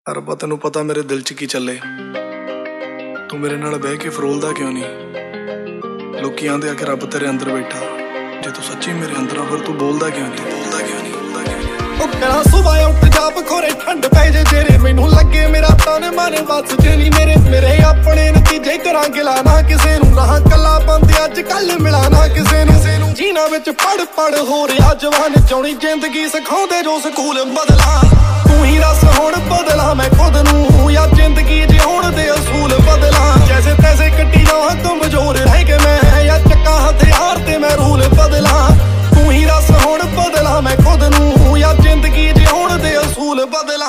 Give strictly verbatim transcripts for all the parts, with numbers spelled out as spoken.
ਰੱਬਾ ਤੈਨੂੰ ਪਤਾ ਮੇਰੇ ਦਿਲ 'ਚ ਕੀ ਚੱਲੇ। ਤੂੰ ਮੇਰੇ ਨਾਲ ਬਹਿ ਕੇ ਫਰੋਲਦਾ ਕਿਉਂ ਨਹੀਂ? ਲੋਕੀ ਆਂਦੇ ਆ ਕਿ ਰੱਬ ਤੇਰੇ ਅੰਦਰ ਬੈਠਾ, ਜੇ ਤੂੰ ਸੱਚੀ ਮੇਰੇ ਅੰਦਰ ਆ ਫਿਰ ਤੂੰ ਬੋਲਦਾ ਕਿਉਂ ਨਹੀਂ? ਬੋਲਦਾ ਕਿਉਂ ਨਹੀਂ? ਬੋਲਦਾ ਕਿਉਂ ਨਹੀਂ? ਉਹ ਕਰਾਂ ਸੁਬਾਹ ਉੱਠ ਜਾ ਬਖੋਰੇ ਠੰਡ ਪੈ ਜੇ ਜਿਹੜੇ ਮੈਨੂੰ ਲੱਗੇ ਮੇਰਾ ਤਨ ਮਨ ਬਸ ਜੇ ਨਹੀਂ ਮੇਰੇ ਮੇਰੇ ਆਪਣੇ ਨਤੀਜੇ ਕਰਾਂ ਗਿਲਾ ਨਾ ਕਿਸੇ ਨੂੰ ਰਹਾ ਕੱਲਾ ਬੰਦੇ ਅੱਜ ਕੱਲ ਮਿਲਾ ਨਾ ਕਿਸੇ ਨੂੰ ਜੀਣਾ ਵਿੱਚ ਪੜ ਪੜ ਹੋ ਰਿਹਾ ਜਵਾਨ ਚਾਉਣੀ ਜ਼ਿੰਦਗੀ ਸਿਖਾਉਂਦੇ ਜੋ ਸਕੂਲ ਬਦਲਾ ਤੂੰ ਹੀ ਰਸ ਹੁਣ ਬਦਲਾ ਮੈਂ ਖੁਦ ਨੂੰ ਯਾ ਜ਼ਿੰਦਗੀ ਜਿਉਣ ਦੇ ਅਸੂਲ ਬਦਲਾ ਜੈਸੇ ਤੈਸੇ ਕੱਟੀ ਜਾਵਾਂ ਕਮਜ਼ੋਰ ਰਹਿ ਕੇ ਮੈਂ ਯਾ ਚੱਕਾ ਹਥਿਆਰ ਤੇ ਮੈਂ ਰੂਲ ਬਦਲਾ ਤੂੰ ਹੀ ਰਸ ਹੁਣ ਬਦਲਾ ਮੈਂ ਖੁਦ ਨੂੰ ਯਾ ਜ਼ਿੰਦਗੀ ਜਿਉਣ ਦੇ ਅਸੂਲ ਬਦਲਾ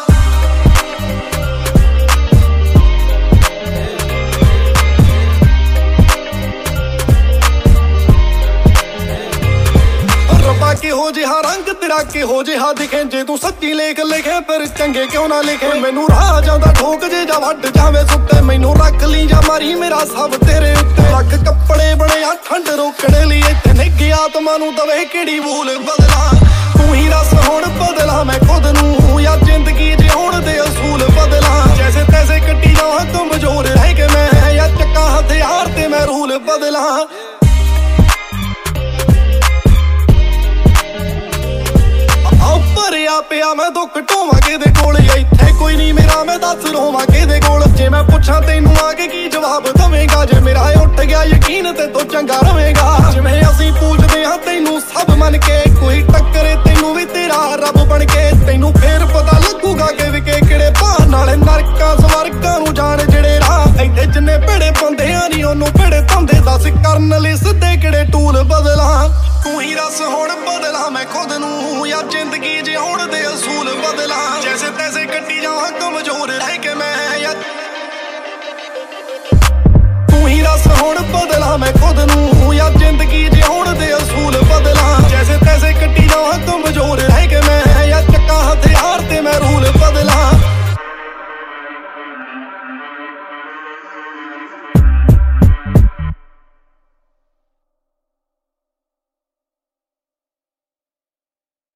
ਰੱਬਾ ਕਿਹੋ ਜਿਹਾ ਰੰਗ ਤੇਰਾ ਕਿਹੋ ਜਿਹਾ ਦਿਖੇ ਜੇ ਤੂੰ ਸੱਚੀ ਲੇਖ ਲਿਖੇ ਫਿਰ ਚੰਗੇ ਕਿਉਂ ਨਾ ਲਿਖੇ ਮੈਨੂੰ ਰਾਹ ਜਾਂਦਾ ਠੋਕ ਜੇ ਜਾਂ ਵੱਢ ਜਾਵੇ ਸੁੱਤੇ ਮੈਨੂੰ ਰੱਖ ਲਈ ਜਾਂ ਮਾਰੀ ਮੇਰਾ ਸਭ ਤੇਰੇ ਉੱਤੇ ਰੱਖ ਕੱਪੜੇ ਬਣਿਆ ਠੰਡ ਰੋਕਣ ਲਈ ਇੱਥੇ ਨਿੱਘੀ ਆਤਮਾ ਨੂੰ ਦਵੇ ਕਿਹੜੀ ਭੂਲ ਬਦਲਾ ਤੂੰ ਹੀ ਰਸ ਹੁਣ ਬਦਲਾ ਮੈਂ ਖੁਦ ਨੂੰ ਯਾ ਜ਼ਿੰਦਗੀ ਜਿਉਣ ਦੇ ਅਸੂਲ ਬਦਲਾ ਜੈਸੇ ਤੈਸੇ ਕੱਟੀ ਜਾਵਾਂ ਕਮਜ਼ੋਰ ਰਹਿ ਕੇ ਮੈਂ ਯਾ ਚੱਕਾ ਹਥਿਆਰ ਤੇ ਮੈਂ ਰੂਲ ਬਦਲਾ ਭਰਿਆ ਪਿਆ ਮੈਂ ਦੁੱਖ ਢੋਵਾਂ ਕਿਹਦੇ ਕੋਲ ਇੱਥੇ ਕੋਈ ਨਹੀਂ ਮੇਰਾ ਮੈਂ ਦੱਸ ਰੋਵਾਂ ਕਿਹਦੇ ਕੋਲ ਜੇ ਮੈਂ ਪੁੱਛਾਂ ਤੈਨੂੰ ਆ ਕੇ ਕੀ ਜਵਾਬ ਦਵੇਂਗਾ ਜੇ ਮੇਰਾ ਉੱਠ ਗਿਆ ਯਕੀਨ ਤੇ ਤੂੰ ਚੰਗਾ ਰਵੇਂਗਾ ਜਿਵੇਂ ਅਸੀਂ ਪੂਜਦੇ ਹਾਂ ਤੈਨੂੰ ਸਭ ਮੰਨ ਕੇ ਕੋਈ ਟੱਕਰੇ ਤੈਨੂੰ ਵੀ ਤੇਰਾ ਰੱਬ ਬਣ ਕੇ ਤੈਨੂੰ ਫੇਰ ਪਤਾ ਲੱਗੂਗਾ ਕਿ ਵਿਕੇ ਕਿਹੜੇ ਭਾਅ ਨਾਲੇ ਨਰਕਾਂ ਸਵਰਗਾਂ ਨੂੰ ਜਾਣ ਜਿਹੜੇ ਰਾਹ ਇੱਥੇ ਜਿੰਨੇ ਭੇੜੇ ਬੰਦਿਆਂ ਨਹੀਂ ਉਹਨੂੰ ਭੇੜੇ ਧੰਦੇ ਦੱਸ ਕਰਨ ਲਈ ਸਿੱਧੇ ਕਿਹੜੇ ਟੂਲ ਬਦਲਾ ਤੂੰ ਹੀ ਰਸ ਹੁਣ ਬਦਲਾ ਮੈਂ ਖੁਦ ਨੂੰ ਯਾ ਜ਼ਿੰਦਗੀ ਜਿਉਣ ਦੇ ਅਸੂਲ ਬਦਲਾ ਜੈਸੇ ਤੈਸੇ ਕੱਟੀ ਜਾਵਾਂ ਕਮਜ਼ੋਰ